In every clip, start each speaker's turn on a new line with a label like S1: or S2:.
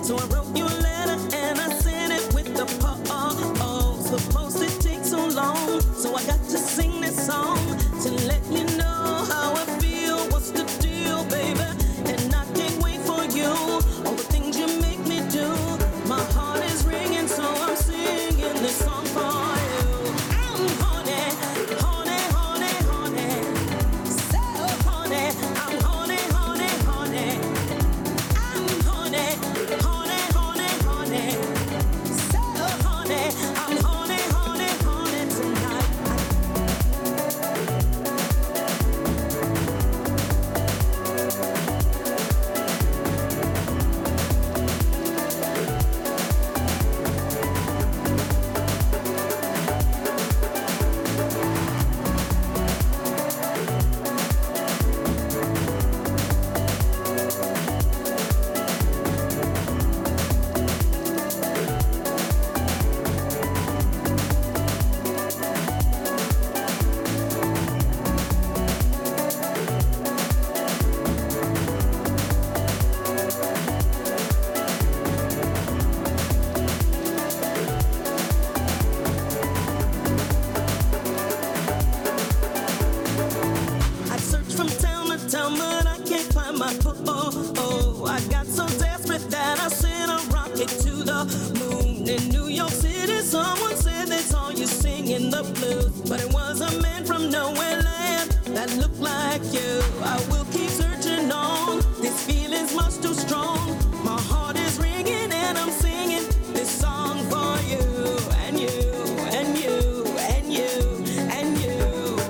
S1: So I wrote you a letter and I sent it with the post. Supposed it takes so long, so I got to sing this song to let you know how I feel. What's the deal, baby? And I can't wait for you. All the things you make me do. My heart is ringing, so I'm singing this song for you. I'm horny, horny, horny, horny. So horny, I'm horny, horny, horny. I'm horny, horny, horny, horny. So horny, I'm horny, horny, horny tonight. I search from town to town, but I can't find my foot. I got so desperate that I sent a rocket to the moon. In New York City, someone said they saw you singing the blues, but it was a man from nowhere land that looked like you. I will keep searching on. This feeling's much too strong. My heart is ringing and I'm singing this song for you and you and you and you and you.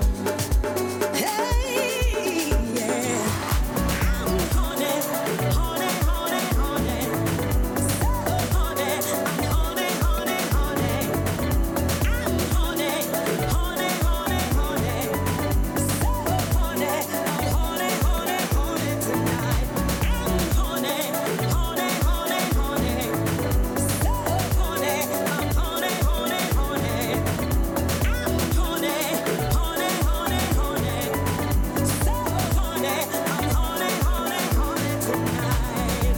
S1: Hey, yeah. I'm horny, horny, horny, horny. So horny, I'm horny, horny, horny. I'm horny, horny, horny, horny. So horny, I'm horny, horny, horny tonight. I'm horny, horny, horny, horny. So horny, I'm horny, horny, horny. I'm horny, horny, horny, horny. So horny, I'm horny, horny, horny tonight.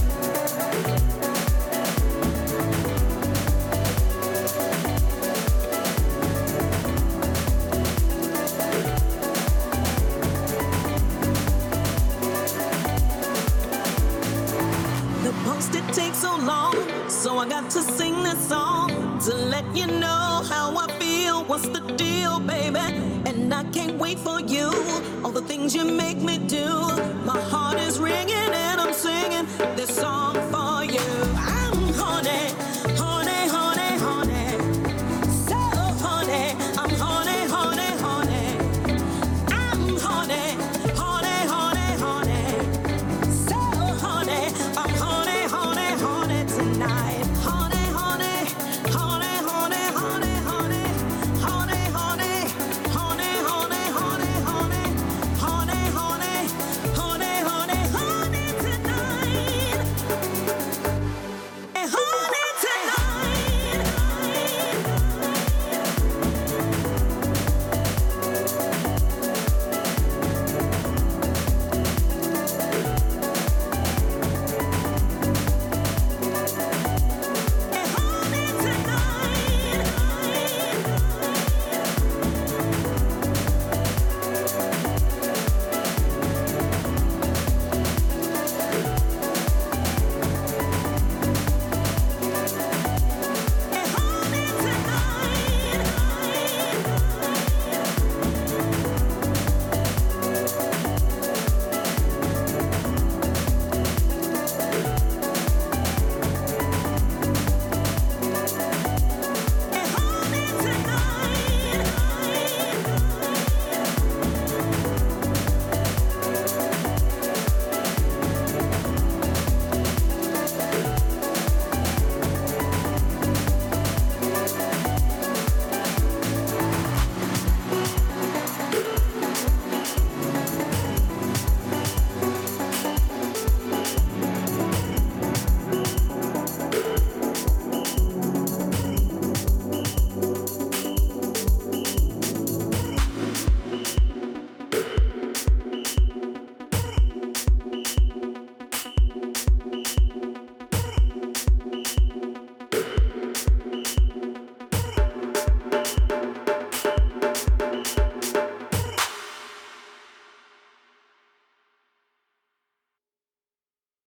S1: The post it takes so long, so I got to sing this song to let you know how I feel. What's the deal, baby? And I can't wait for you. All the things you make me do. My heart is ringing and I'm singing this song for you.